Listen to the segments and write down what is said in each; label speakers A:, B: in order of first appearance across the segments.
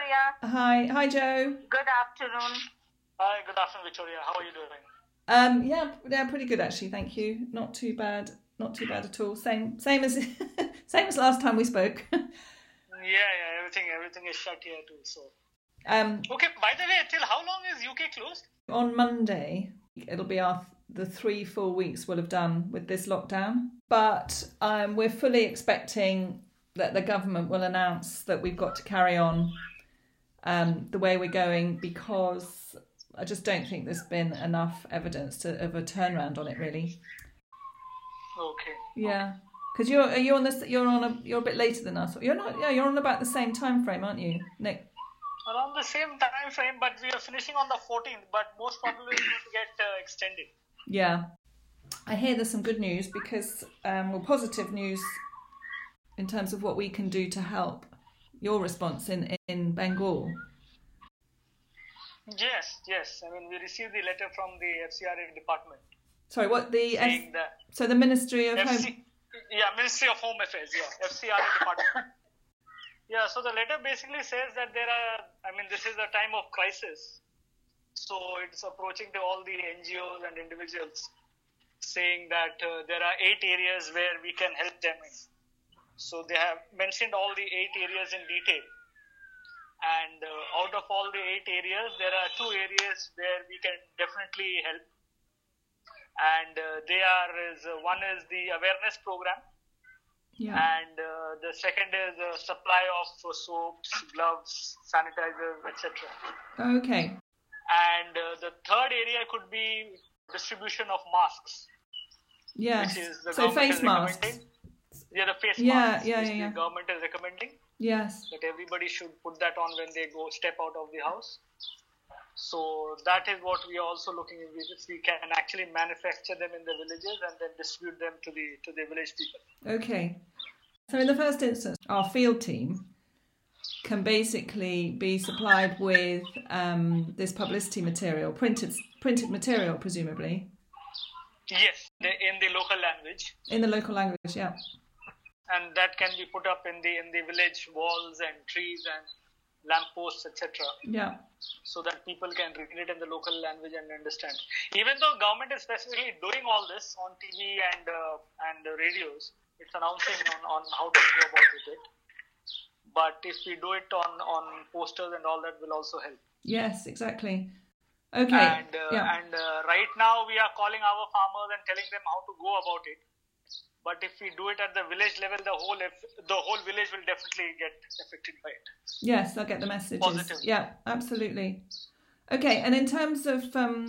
A: Victoria.
B: Hi, Joe.
A: Good afternoon.
C: Hi, good afternoon, Victoria. How are you doing?
B: Yeah, pretty good actually. Thank you. Not too bad at all. Same as same as last time we spoke.
C: Yeah. Everything is shut here too. So. Okay. By the way, till how long is UK closed?
B: On Monday, it'll be the 3-4 weeks we'll have done with this lockdown. But we're fully expecting that the government will announce that we've got to carry on the way we're going, because I just don't think there's been enough evidence of a turnaround on it, really.
C: Okay.
B: Yeah, because you're a bit later than us. You're not. Yeah, you're on about the same time frame, aren't you, Nick?
C: Around the same time frame, but we are finishing on the 14th. But most probably it's going to get extended.
B: Yeah, I hear there's some good news because, positive news in terms of what we can do to help your response in Bengal.
C: Yes. I mean, we received the letter from the FCRA department.
B: Sorry, what so the Ministry of Home...
C: Yeah, Ministry of Home Affairs, FCRA department. Yeah, so the letter basically says that this is a time of crisis. So it's approaching to all the NGOs and individuals saying that there are 8 areas where we can help them in. So they have mentioned all the 8 areas in detail. And out of all the 8 areas, there are 2 areas where we can definitely help. And one is the awareness program.
B: Yeah.
C: And the second is the supply of soaps, gloves, sanitizers, etc.
B: Okay.
C: And the third area could be distribution of masks.
B: Yes.
C: Which is the
B: so face masks.
C: Yeah, the face masks.
B: Yeah.
C: The government is recommending.
B: Yes.
C: That everybody should put that on when they step out of the house. So that is what we are also looking at. If we can actually manufacture them in the villages and then distribute them to the village people.
B: Okay. So in the first instance, our field team can basically be supplied with this publicity material, printed material, presumably.
C: Yes, in the local language.
B: In the local language, yeah.
C: And that can be put up in the village walls and trees and lampposts, etc.
B: Yeah.
C: So that people can read it in the local language and understand. Even though government is specifically doing all this on TV and radios, it's announcing on how to go about with it. But if we do it on posters and all, that will also help.
B: Yes, exactly. Okay.
C: And right now we are calling our farmers and telling them how to go about it. But if we do it at the village level, the whole village will definitely get affected by it.
B: Yes, I'll get the messages.
C: Positive.
B: Yeah, absolutely. Okay, and in terms of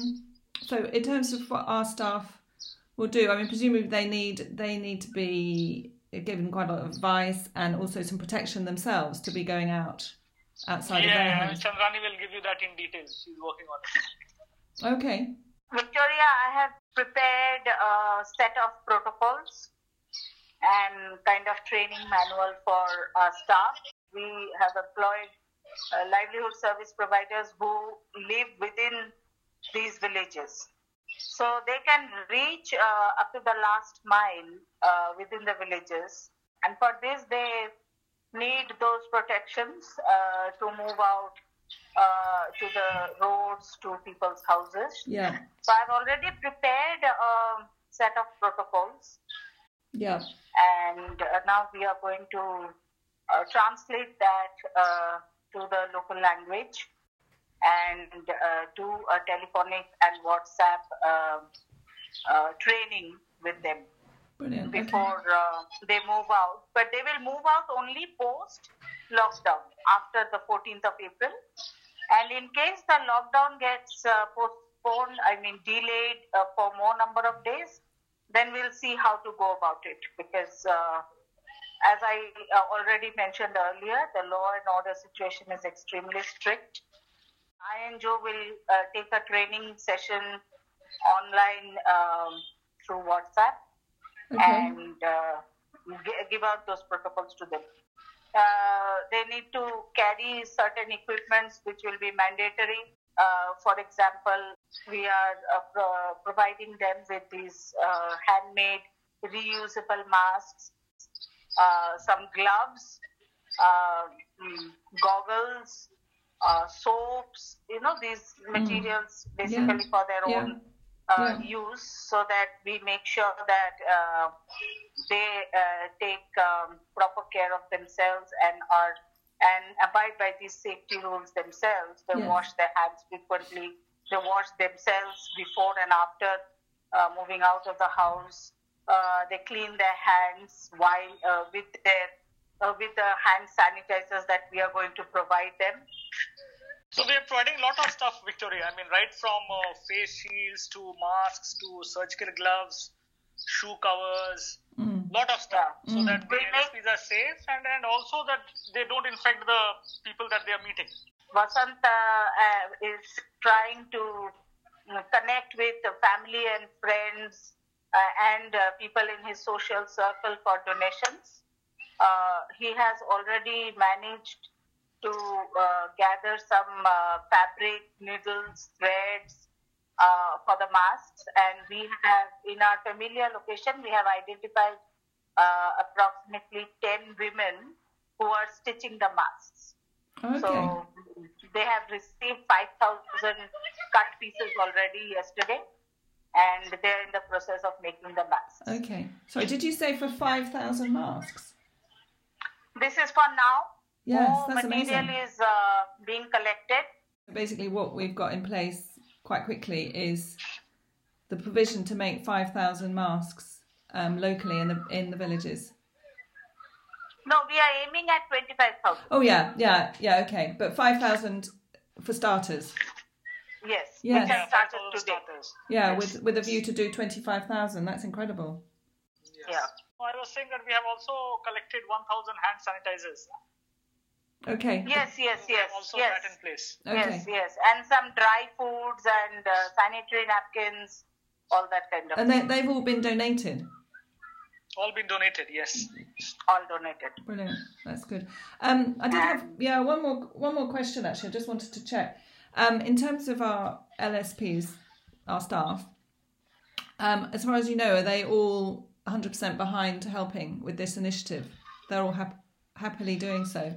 B: what our staff will do, I mean, presumably they need to be given quite a lot of advice and also some protection themselves to be going outside of their homes.
C: Yeah, Chandrani will give you that in detail. She's working on it.
B: Okay.
A: Victoria, I have prepared a set of protocols and kind of training manual for our staff. We have employed livelihood service providers who live within these villages. So they can reach up to the last mile within the villages. And for this, they need those protections to move out to the roads, to people's houses.
B: Yeah.
A: So I've already prepared a set of protocols.
B: Yeah.
A: And now we are going to translate that to the local language and do a telephonic and WhatsApp training with them.
B: Brilliant.
A: Before they move out. But they will move out only post-lockdown, after the 14th of April. And in case the lockdown gets postponed, delayed for more number of days, then we'll see how to go about it. Because as I already mentioned earlier, the law and order situation is extremely strict. I and Joe will take a training session online through WhatsApp.
B: Okay.
A: And give out those protocols to them. They need to carry certain equipments which will be mandatory. For example, we are providing them with these handmade reusable masks, some gloves, goggles, soaps, these materials basically for their own use, so that we make sure that they take proper care of themselves and abide by these safety rules themselves. They wash their hands frequently. They wash themselves before and after moving out of the house. They clean their hands while with the hand sanitizers that we are going to provide them.
C: So we are providing a lot of stuff, Victoria. I mean, right from face shields to masks to surgical gloves, shoe covers, lot of stuff, so that the LSPs are safe and also that they don't infect the people that they are meeting.
A: Vasant is trying to connect with the family and friends and people in his social circle for donations. He has already managed to gather some fabric, needles, threads for the masks, and we have, in our familiar location, we have identified approximately 10 women who are stitching the masks.
B: Okay.
A: So they have received 5,000 cut pieces already yesterday, and they're in the process of making the masks.
B: Okay. Sorry, did you say for 5,000 masks?
A: This is for now.
B: Yes,
A: More
B: that's
A: material
B: amazing.
A: is being collected.
B: Basically, what we've got in place quite quickly is the provision to make 5,000 masks locally in the villages.
A: No, we are aiming at 25,000.
B: Oh yeah, okay. But 5,000 for starters.
A: Yes,
B: Yes.
A: which has started today.
B: Yeah, with a view to do 25,000. That's incredible.
C: Yes.
A: Yeah.
C: I was saying that we have also collected 1,000 hand sanitizers.
B: Okay.
A: Yes.
C: Also that in place.
B: Okay.
A: Yes, and some dry foods and sanitary napkins, all that kind of
B: And
A: thing.
B: they've all been donated.
C: All been donated, yes.
A: All donated.
B: Brilliant. That's good. I did have one more question actually. I just wanted to check. In terms of our LSPs, our staff, as far as you know, are they all 100% behind helping with this initiative? They're all happily doing so.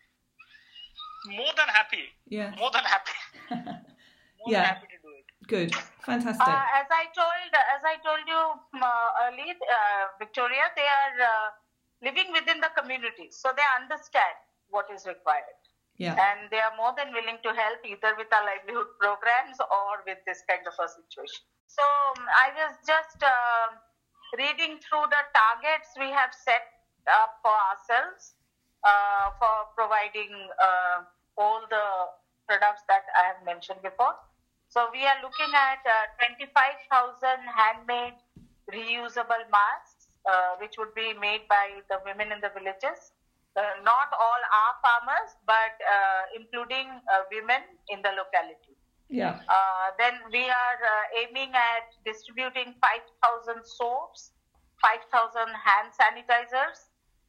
C: More than happy.
B: Yeah.
C: More than happy. More than happy to do it.
B: Good. Fantastic.
A: As I told you earlier, Victoria, they are living within the community, so they understand what is required.
B: Yeah.
A: And they are more than willing to help either with our livelihood programs or with this kind of a situation. So I was just reading through the targets we have set up for ourselves for providing all the products that I have mentioned before. So we are looking at 25,000 handmade reusable masks, which would be made by the women in the villages. Not all are farmers, but including women in the locality.
B: Yeah.
A: Then we are aiming at distributing 5,000 soaps, 5,000 hand sanitizers,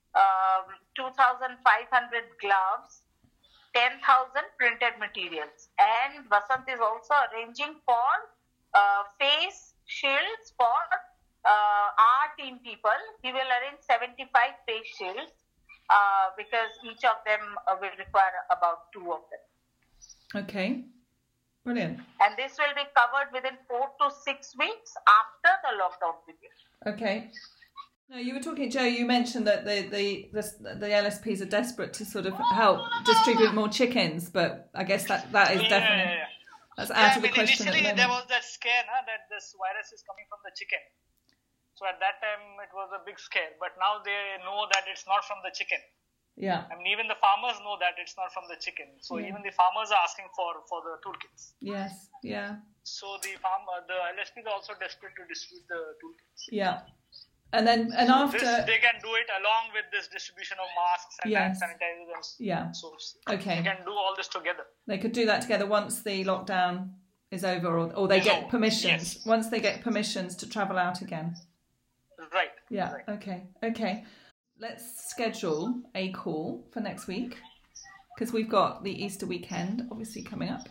A: 2,500 gloves, 10,000 printed materials. And Vasant is also arranging for face shields for our team people. He will arrange 75 face shields because each of them will require about 2 of them.
B: Okay. Brilliant.
A: And this will be covered within 4 to 6 weeks after the lockdown period.
B: Okay. No, you were talking, Joe. You mentioned that the LSPs are desperate to sort of help distribute more chickens, but I guess that is definitely that's out of the question at the
C: Initially,
B: moment.
C: there was that scare that this virus is coming from the chicken. So at that time, it was a big scare. But now they know that it's not from the chicken.
B: Yeah.
C: I mean, even the farmers know that it's not from the chicken. So even the farmers are asking for the toolkits.
B: Yes. Yeah.
C: So the LSPs are also desperate to distribute the toolkits.
B: Yeah. And after
C: they can do it along with this distribution of masks and hand sanitizers and soaps.
B: Okay.
C: They can do all this together.
B: They could do that together once the lockdown is over, or they get permissions.
C: Yes.
B: Once they get permissions to travel out again.
C: Right.
B: Yeah.
C: Right.
B: Okay. Let's schedule a call for next week because we've got the Easter weekend obviously coming up.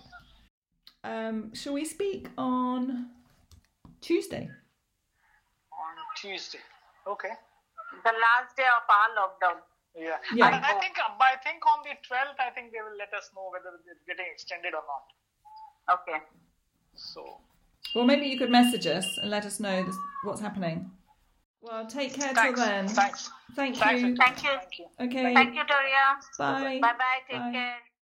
B: Shall we speak on Tuesday?
C: On Tuesday. Okay.
A: The last day of our lockdown.
C: Yeah.
B: Yeah.
C: And I think on the 12th, I think they will let us know whether it's getting extended or not.
A: Okay.
C: So.
B: Well, maybe you could message us and let us know what's happening. Well, take care till then.
C: Thanks.
B: Thank
C: Thanks.
B: you.
A: Thank you.
B: Okay.
A: Thank you, Doria.
B: Bye.
A: Bye-bye. Take care.